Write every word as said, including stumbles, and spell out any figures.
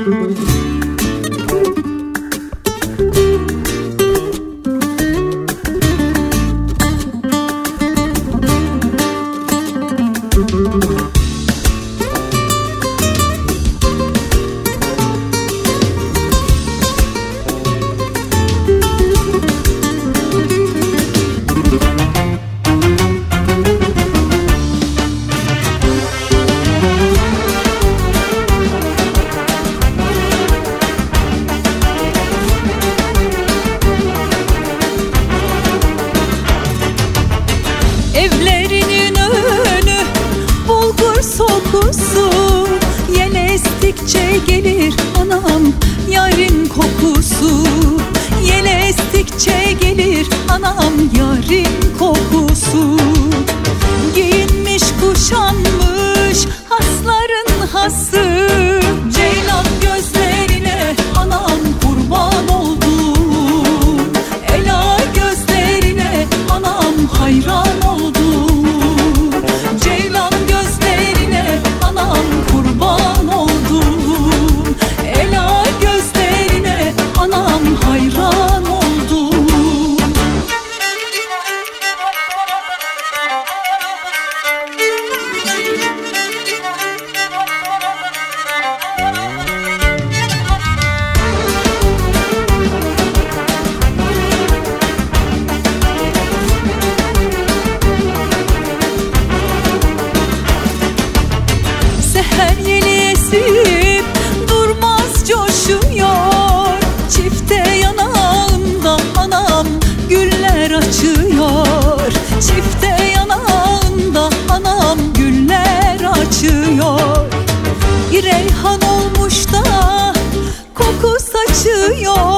Evlerinin önü bulgur sokusu, yel estikçe gelir anam yarın kokusu. Yel estikçe gelir anam yarın kokusu. Giyinmiş kuşanmış hasların hası, ceylan gözlerine anam kurban oldum. Ela gözlerine anam hayran oldum. Ceylan gözlerine anam kurban oldum. Ela gözlerine anam hayran oldum. Seher yeli esip durmaz coşuyor. Çifte yanağında anam güller açıyor. Çifte yanağında anam güller açıyor. Bir reyhan olmuş da koku saçıyor.